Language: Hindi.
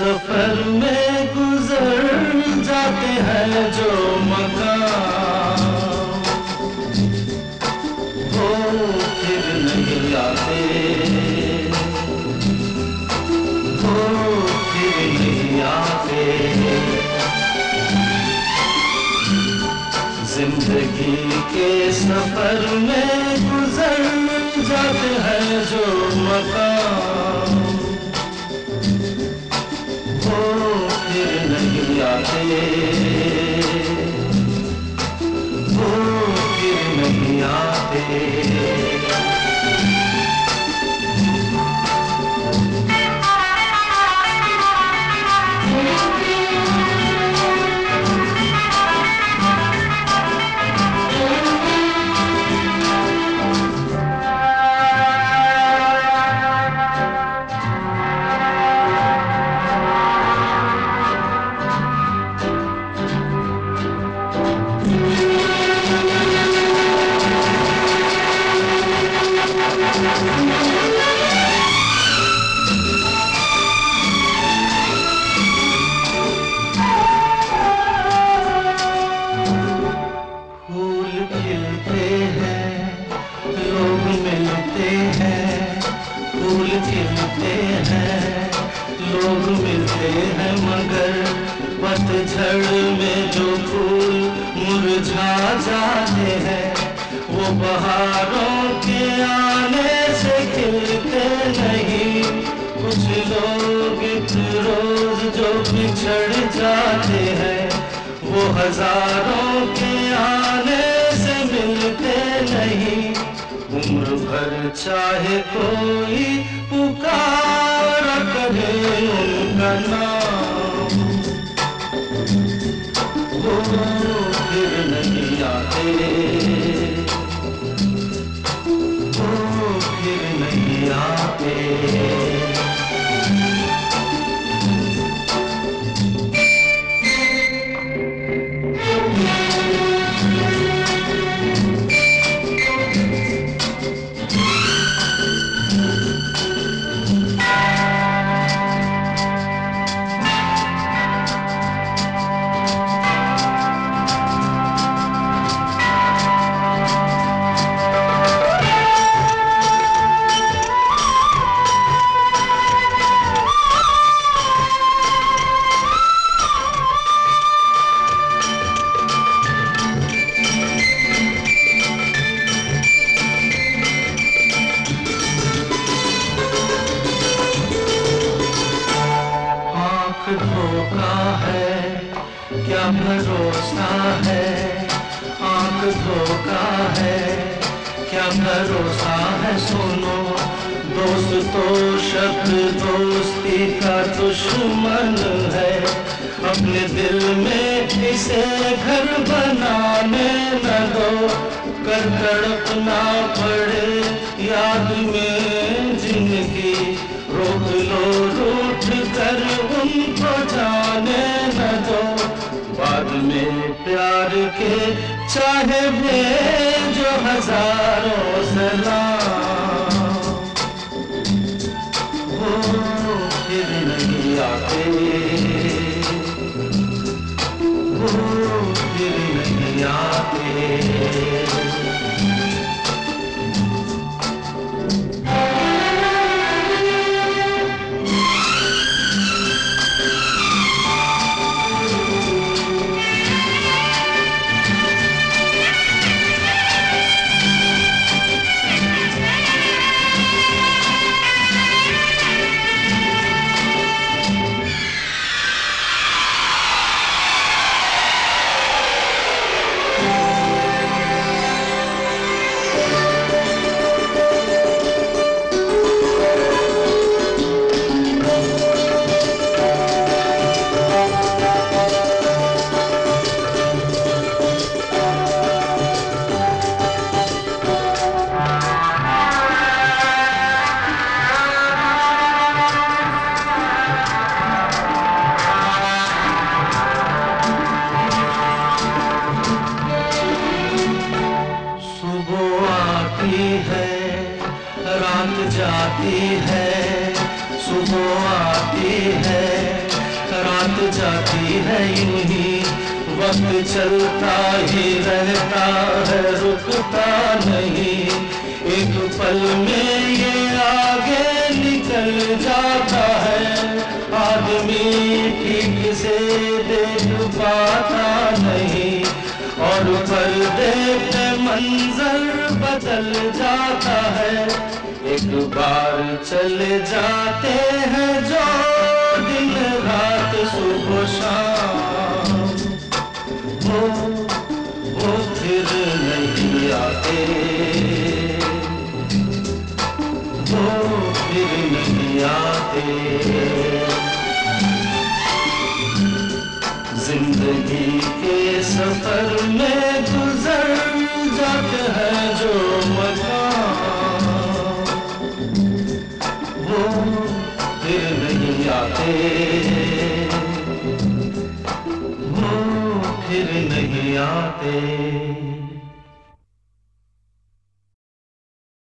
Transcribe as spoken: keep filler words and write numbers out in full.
सफर में गुजर जाते हैं जो मकाम, वो फिर नहीं आते, वो फिर नहीं आते। जिंदगी के सफर में गुजर जाते हैं जो मकाम, वो फिर नहीं आते, वो फिर नहीं आते। फूल खिलते हैं, लोग मिलते हैं, मगर पतझड़ में जो फूल मुरझा जाते हैं, वो बहारों के आने से खिलते नहीं। कुछ लोग एक रोज जो बिछड़ जाते हैं, वो हजारों के आने से मिलते नहीं। उम्र भर चाहे कोई पुकारा करे उनका नाम, वो फिर नहीं आते, वो फिर नहीं आते। धोखा है क्या भरोसा है, आँख धोखा है क्या भरोसा है। सुनो दोस्त तो शब्द दोस्ती का दुश्मन है, अपने दिल में इसे घर बनाने न दो। कर तड़पना पड़े याद में जिंदगी, रोक लो रूठ कर उनको जाने न दो। बाद में प्यार के चाहे भेजो हजारों सलाम, वो फिर नहीं आते, वो फिर नहीं आते। रात जाती है, सुबह आती है, जाती है यूं ही, वक्त चलता ही रहता है, रुकता नहीं। एक पल में ये आगे निकल जाता है, आदमी ठीक से देख पाता नहीं, और पर्दे पे मंजर बदल जाता है। एक बार चले जाते हैं जो दिन रात सुबह शाम, वो वो फिर नहीं आते, वो फिर नहीं आते। जिंदगी के सफर में गुजर जाते हैं जो मकाम, वो फिर नहीं आते, वो फिर नहीं आते।